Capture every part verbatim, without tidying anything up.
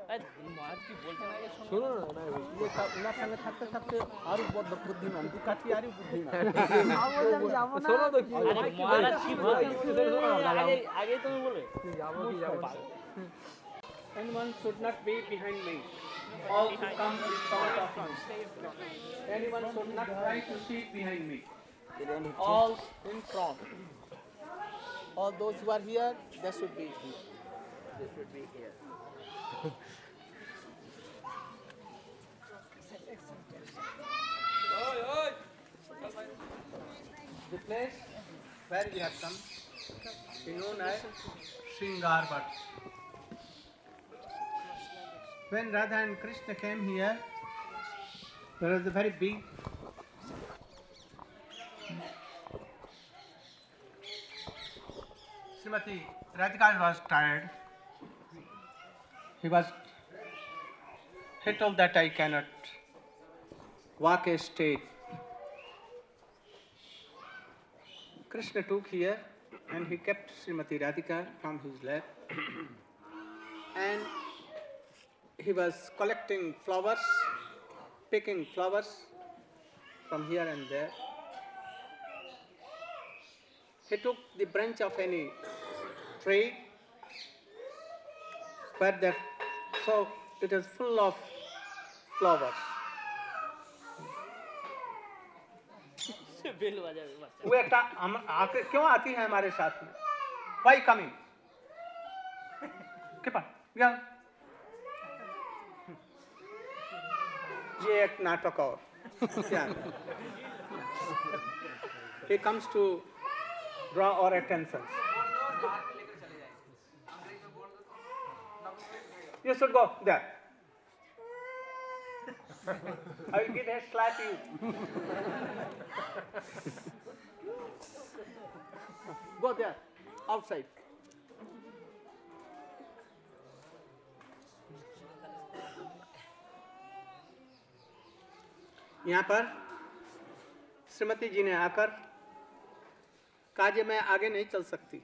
শোনো না না ইয়ে ওনার সঙ্গে থাকতে থাকতে আরো বদ্ধ বুদ্ধিমান দু কাঠি আরো বুদ্ধিমান শোনো তো কি আগে তুমি বলে যাবো কি যাবো Anyone should not be behind me. All should come in front of me. Anyone should not try to sit behind me. All in front. all those who are here they should be here they should be here The place where we have come is known as Sringar Vat. When Radha and Krishna came here, there was a very big Srimati Radhika was tired. He was he told that I cannot walk a state. Krishna took here and he kept Srimati Radhika from his lap and he was collecting flowers, picking flowers from here and there. He took the branch of any tree where that, so it is full of flowers. वो एक हम आके क्यों आती है हमारे साथ में? Why coming? के पास? या ये एक नाटक और क्या? He comes to draw our attention. You should go there. I will give a slap you. Go there, outside. यहाँ पर श्रीमती जी ने आकर कहा जे मैं आगे नहीं चल सकती।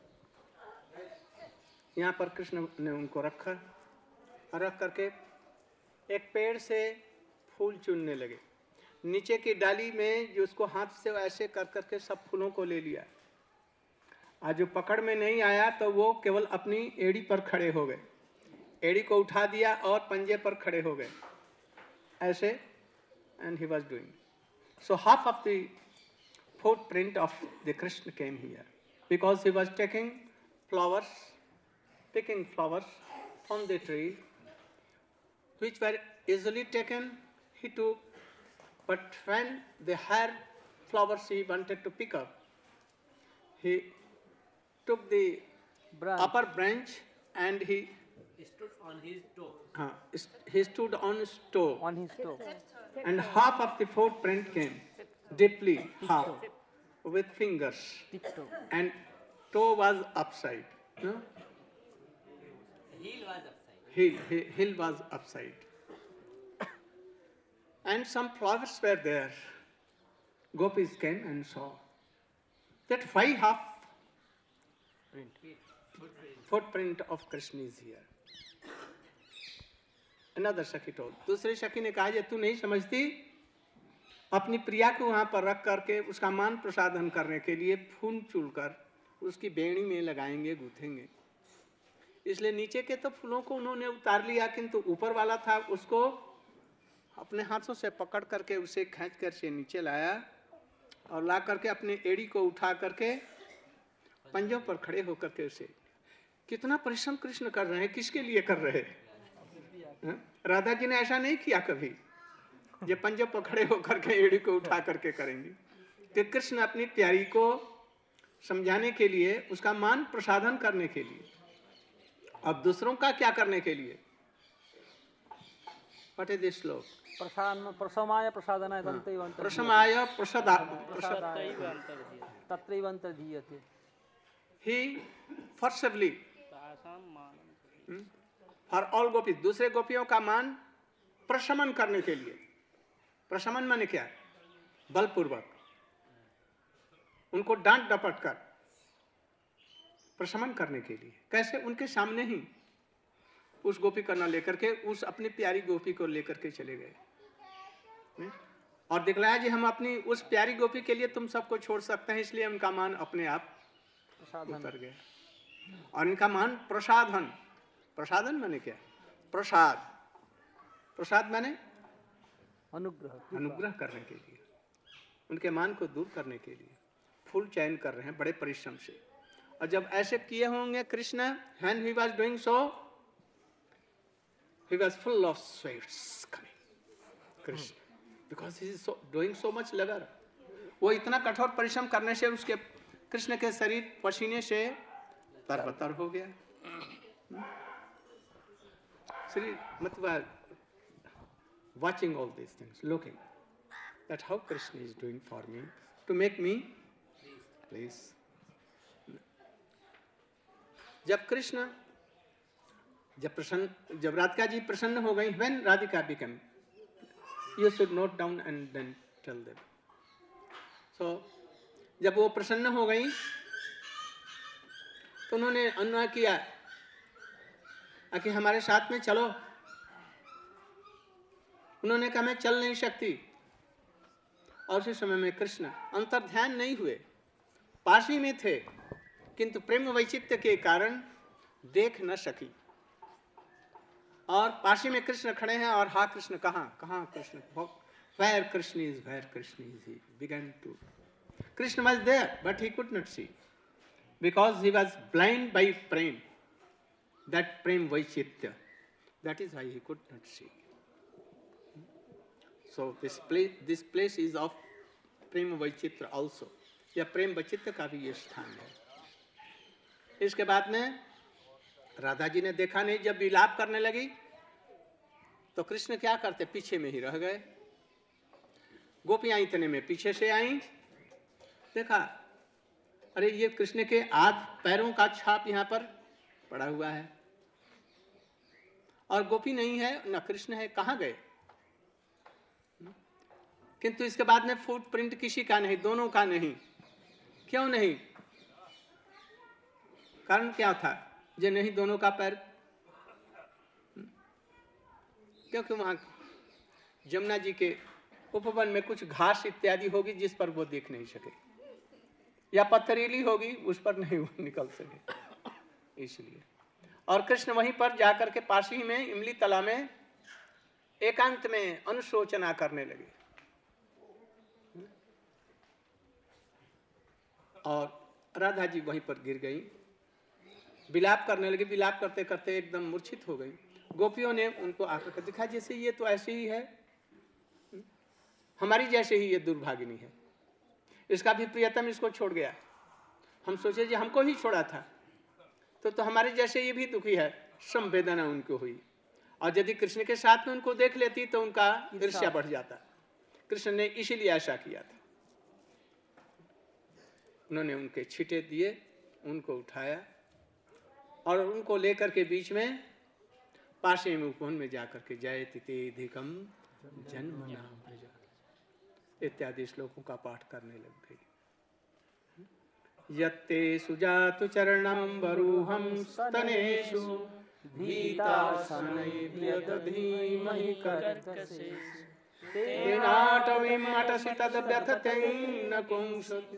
यहाँ पर कृष्ण ने उनको रखा और रख करके एक पेड़ से फूल चुनने लगे। नीचे की डाली में जो उसको हाथ से ऐसे कर करके सब फूलों को ले लिया। आज जो पकड़ में नहीं आया तो वो केवल अपनी एड़ी पर खड़े हो गए, एड़ी को उठा दिया और पंजे पर खड़े हो गए ऐसे, and he was doing. So half of the footprint of the Krishna came here because he was taking flowers, picking flowers from the tree, which were easily taken. He took, but when they had flowers he wanted to pick up, he took the branch. upper branch and he stood on his toe. Uh, he stood on his toe. on his toe And half of the footprint came deeply, half, with fingers. tiptoe And toe was upside. No? Heel was upside. Heel, heel, heel was upside. And some flowers were there. Gopis came and saw that why half footprint of Krishna is here. Another Sakhi told. दूसरे सखी ने कहा, तू नहीं समझती, अपनी प्रिया को वहाँ पर रख करके उसका मान प्रसादन करने के लिए फूल चुनकर उसकी बेड़ी में लगाएंगे, गूंथेंगे। इसलिए नीचे के तो फूलों को उन्होंने उतार लिया, किंतु ऊपर वाला था उसको अपने हाथों से पकड़ करके उसे खींच कर से नीचे लाया और ला करके अपने एड़ी को उठा करके पंजों पर खड़े होकर के उसे, कितना परिश्रम कृष्ण कर रहे हैं, किसके लिए कर रहे हैं? राधा जी ने ऐसा नहीं किया कभी, ये पंजे पर खड़े होकर के एड़ी को उठा करके करेंगे। कि कृष्ण अपनी प्यारी को समझाने के लिए, उसका मान प्रसादन करने के लिए, अब दूसरों का क्या करने के लिए? What is this श्लोक? प्रसाद प्रसमाय प्रसादनाय दन्तैव अंतर्धीयते प्रसमाय प्रसादा तत्रैव अंतर्धीयते। He forcibly for all gopis, दूसरे गोपियों का मान प्रशमन करने के लिए, प्रशमन माने क्या? बलपूर्वक उनको डांट डपट कर प्रशमन करने के लिए। कैसे? उनके सामने ही उस गोपी का नाम लेकर के उस अपनी प्यारी गोपी को लेकर के चले गए नहीं? और दिखलाया जी हम अपनी उस प्यारी गोपी के लिए तुम सबको छोड़ सकते हैं, इसलिए उनका मान अपने आप उतर गया। और इनका मान प्रसादन, प्रसादन माने क्या? प्रसाद, प्रसाद माने अनुग्रह, अनुग्रह करने के लिए, उनके मान को दूर करने के लिए फूल चयन कर रहे हैं बड़े परिश्रम से। और जब ऐसे किए होंगे Krishna, when he was doing so, he was full of sweats, Krishna, because he is so, doing so much labor। वो इतना कठोर परिश्रम करने से उसके कृष्ण के शरीर पसीने से तरबतर हो गया। श्री मतलब watching all these things, looking that how Krishna is doing for me to make me please। जब कृष्ण जब प्रसन्न जब राधिका जी प्रसन्न हो गई, when Radhika became, you should note down and then tell them। so जब वो प्रसन्न हो गई तो उन्होंने अनुरोध किया कि हमारे साथ में चलो। उन्होंने कहा मैं चल नहीं सकती। और उसी समय में कृष्ण अंतर्ध्यान नहीं हुए, पास ही में थे, किंतु प्रेम वैचित्र्य के कारण देख न सकी। और पासी में कृष्ण खड़े हैं और हा कृष्ण कहाँ कहाँ Krishna, where Krishna is, where Krishna is, he began to, Krishna was there but he could not see because he was blind by prem, that prem vaichitya, that is why he could not see। so this place this place is of prem vaichitra also, या प्रेम वैचित्र्य का भी ये स्थान है। इसके बाद में राधा जी ने देखा नहीं, जब विलाप करने लगी तो कृष्ण क्या करते, पीछे में ही रह गए। गोपियां इतने में पीछे से आई, देखा अरे ये कृष्ण के आध पैरों का छाप यहाँ पर पड़ा हुआ है और गोपी नहीं है न कृष्ण है, कहाँ गए। किंतु इसके बाद में फुटप्रिंट किसी का नहीं, दोनों का नहीं। क्यों नहीं? कारण क्या था जो नहीं दोनों का पैर? क्योंकि वहां जमुना जी के उपवन में कुछ घास इत्यादि होगी जिस पर वो देख नहीं सके, या पत्थरीली होगी उस पर नहीं वो निकल सके, इसलिए। और कृष्ण वहीं पर जाकर के पास ही में इमली तला में एकांत में अनुशोचना करने लगे। और राधा जी वहीं पर गिर गई, विलाप करने लगी। विलाप करते करते एकदम मूर्छित हो गई। गोपियों ने उनको आकर दिखा जैसे ये तो ऐसे ही है, हमारी जैसे ही ये दुर्भागिनी है, इसका भी प्रियतम इसको छोड़ गया। हम सोचे जी हमको ही छोड़ा था तो तो हमारे जैसे ये भी दुखी है। संवेदना उनको हुई और यदि कृष्ण के साथ में उनको देख लेती तो उनका ईर्ष्या बढ़ जाता। कृष्ण ने इसीलिए ऐसा किया था। उन्होंने उनके छींटे दिए, उनको उठाया और उनको लेकर के बीच में पासे में उपवन में जाकर के जयति तेधिकम जन्म नाम प्रजा इत्यादि श्लोकों का पाठ करने लग गई। यत्ते सुजातु चरणं बरूहं स्तनेषु भीतासनैर्यदधीमहि कर्कशे तेनाटवीं अटसि तद्व्यथतेन न कुंसत्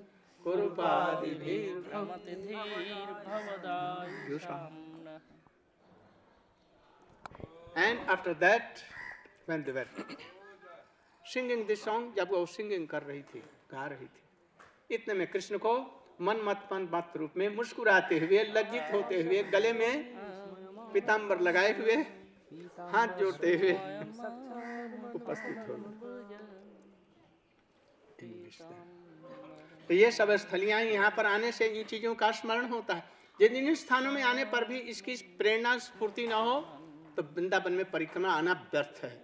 And after that, when they were singing this song, जब वो singing कर रही थी, गा रही थी, इतने में कृष्ण को मन मत मन मत रूप में मुस्कुराते हुए, लज्जित होते हुए, गले में पीताम्बर लगाए हुए, हाथ जोड़ते हुए उपस्थित हो गए। तो ये सब स्थलियां यहाँ पर आने से इन चीजों का स्मरण होता है। यदि इन स्थानों में आने पर भी इसकी प्रेरणा स्फूर्ति न हो तो वृंदावन में परिक्रमा आना व्यर्थ है।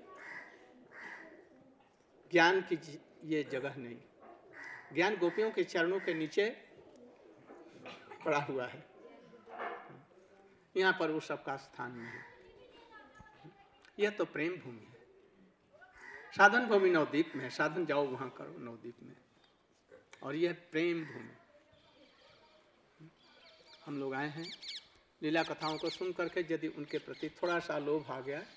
ज्ञान की ये जगह नहीं, ज्ञान गोपियों के चरणों के नीचे पड़ा हुआ है, यहाँ पर वो सबका स्थान नहीं। यह तो प्रेम भूमि है। साधन भूमि नवद्वीप में है, साधन जाओ वहां करो नवद्वीप में, और यह प्रेम भूमि। हम लोग आए हैं लीला कथाओं को सुन करके यदि उनके प्रति थोड़ा सा लोभ आ गया,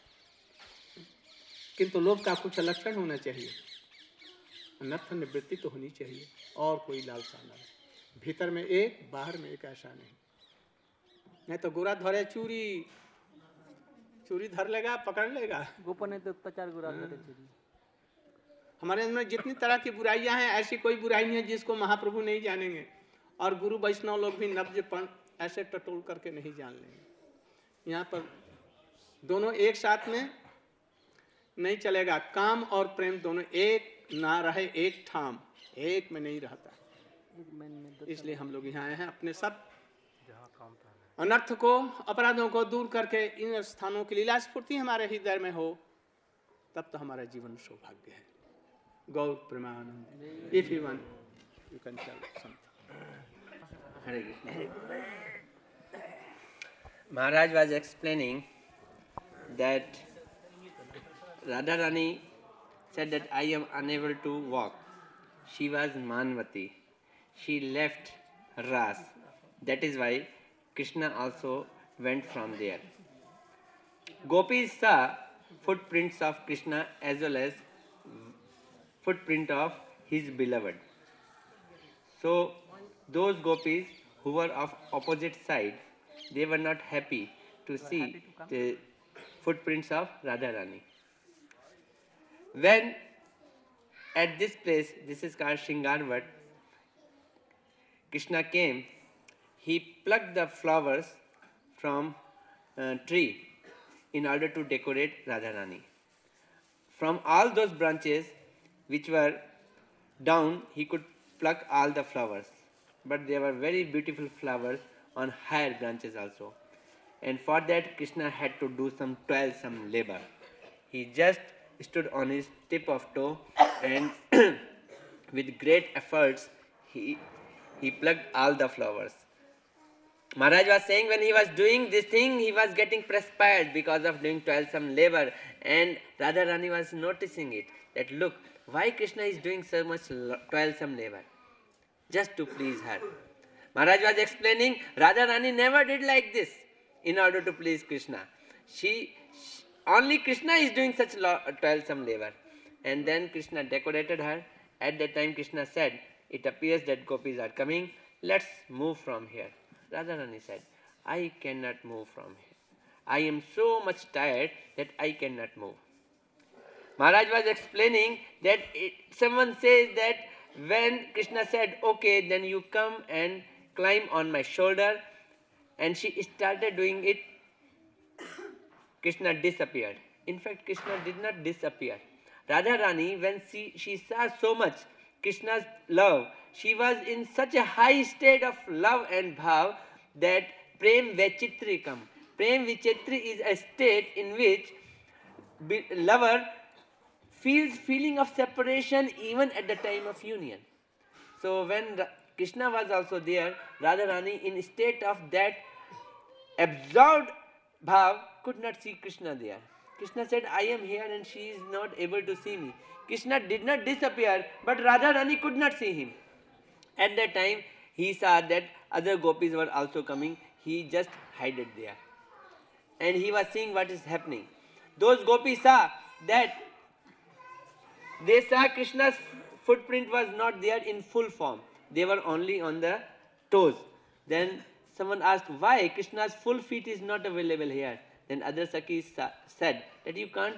किंतु लोभ का कुछ लक्षण होना चाहिए, अनर्थ निवृत्ति तो होनी चाहिए, और कोई लालसा न हो। भीतर में एक, बाहर में एक, ऐसा नहीं। नहीं तो गोरा धरे चूरी, चूरी धर लेगा, पकड़ लेगा। गोपन तो अत्याचार गुरा धरे चूरी। हमारे अंदर जितनी तरह की बुराइयां हैं, ऐसी कोई बुराई नहीं है जिसको महाप्रभु नहीं जानेंगे, और गुरु वैष्णव लोग भी नब्जपन ऐसे टटोल करके नहीं जान लेंगे। यहाँ पर दोनों एक साथ में नहीं चलेगा। काम और प्रेम दोनों एक ना रहे, एक ठाम, एक में नहीं रहता। इसलिए हम लोग यहाँ आए हैं अपने सब अनर्थ को, अपराधों को दूर करके इन स्थानों की लीला स्फूर्ति हमारे हृदय में हो, तब तो हमारा जीवन सौभाग्य है। गौर Premanand. If you want, you can tell something. Hare Krishna. Maharaj was explaining that Radharani said that I am unable to walk. She was Manvati. She left Ras. That is why Krishna also went from there. Gopis saw footprints of Krishna as well as footprint of his beloved. So those gopis who were of opposite side, they were not happy to see the footprints of Radharani. When at this place, this is called Shringarvat, Krishna came, he plucked the flowers from a tree in order to decorate Radharani. From all those branches which were down, he could pluck all the flowers. But there were very beautiful flowers on higher branches also. And for that, Krishna had to do some toilsome labor. He just stood on his tip of toe and with great efforts, he, he plucked all the flowers. Maharaj was saying when he was doing this thing, he was getting perspired because of doing toilsome labor. And Radharani was noticing it, that look, why Krishna is doing so much toilsome labor? Just to please her. Maharaj was explaining, Radharani never did like this in order to please Krishna. She, she only Krishna is doing such lo- toilsome labor. And then Krishna decorated her. At that time Krishna said, it appears that gopis are coming, let's move from here. Radharani said, I cannot move from here. I am so much tired that I cannot move. Maharaj was explaining that it, someone says that when Krishna said, okay, then you come and climb on my shoulder, and she started doing it, Krishna disappeared. In fact, Krishna did not disappear. Radharani, when she, she saw so much Krishna's love, she was in such a high state of love and bhav that prem vachitrikam. Prem vichitri is a state in which lover feels feeling of separation even at the time of union. So when Krishna was also there, Radharani in state of that absorbed bhav could not see Krishna there. Krishna said, I am here and she is not able to see me. Krishna did not disappear, but Radharani could not see him. At that time, he saw that other gopis were also coming. He just hid it there. And he was seeing what is happening. Those gopis saw that they saw Krishna's footprint was not there in full form. They were only on the toes. Then someone asked, why Krishna's full feet is not available here? Then other Sakis said that you can't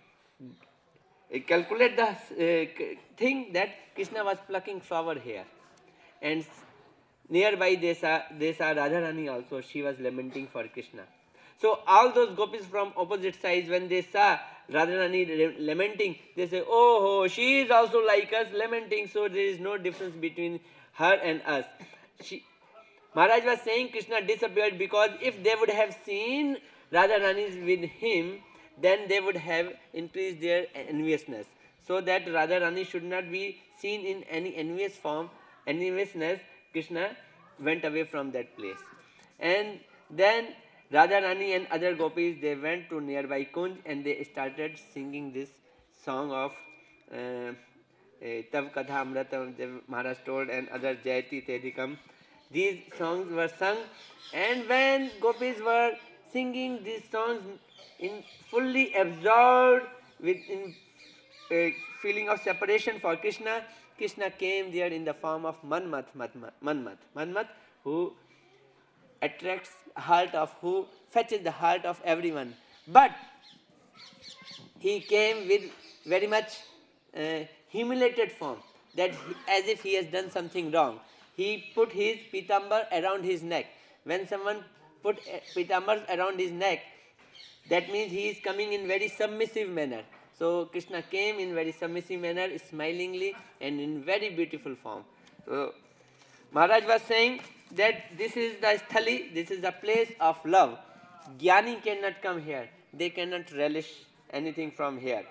calculate the uh, thing that Krishna was plucking flower here. And nearby they saw, they saw Radharani also. She was lamenting for Krishna. So all those gopis from opposite sides, when they saw Radharani lamenting, they say, oh, oh, she is also like us lamenting, so there is no difference between her and us. She, Maharaj was saying Krishna disappeared because if they would have seen Radharani with him, then they would have increased their enviousness. So that Radharani should not be seen in any envious form, enviousness, Krishna went away from that place. And then Radharani and other gopis, they went to nearby Kunj and they started singing this song of uh, Tav Katha Amratam, Maharaj told, and other Jayati Tedikam. these songs were sung, and when gopis were singing these songs in fully absorbed with in a feeling of separation for Krishna, Krishna came there in the form of Manmath, Manmath, Manmath, Manmath, who attracts heart of, who fetches the heart of everyone. But he came with very much uh, humiliated form, that he, as if he has done something wrong. He put his pitambar around his neck. When someone put pitambars around his neck, that means he is coming in very submissive manner. So Krishna came in very submissive manner, smilingly, and in very beautiful form. So Maharaj was saying that this is the sthali, this is the place of love. Jnani cannot come here. They cannot relish anything from here.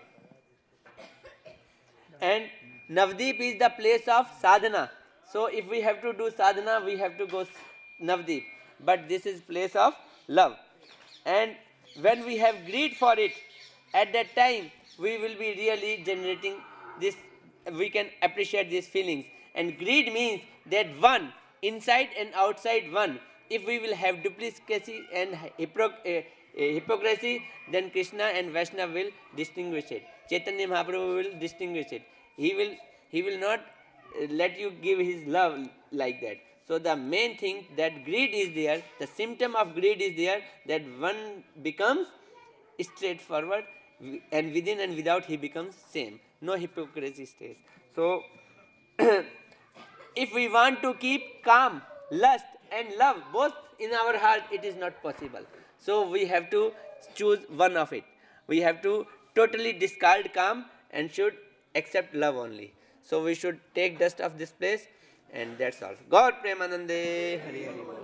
And Navdeep is the place of sadhana. So if we have to do sadhana, we have to go Navdeep. But this is place of love. And when we have greed for it, at that time we will be really generating this, we can appreciate these feelings. And greed means that one, inside and outside one. If we will have duplicity and hypocr- uh, uh, hypocrisy, then Krishna and Vaishnava will distinguish it. Chaitanya Mahaprabhu will distinguish it. He will, he will not uh, let you give his love like that. So the main thing, that greed is there, the symptom of greed is there, that one becomes straightforward, and within and without he becomes same. No hypocrisy stays. So if we want to keep calm, lust and love both in our heart, it is not possible. So we have to choose one of it. We have to totally discard calm and should accept love only. So we should take dust of this place, and that's all. God Premanande Hari Hari Bol.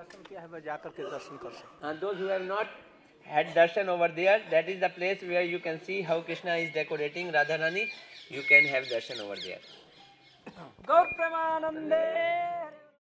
And those who have not had darshan over there, that is the place where you can see how Krishna is decorating Radharani. You can have darshan over there. Gaur Premanande.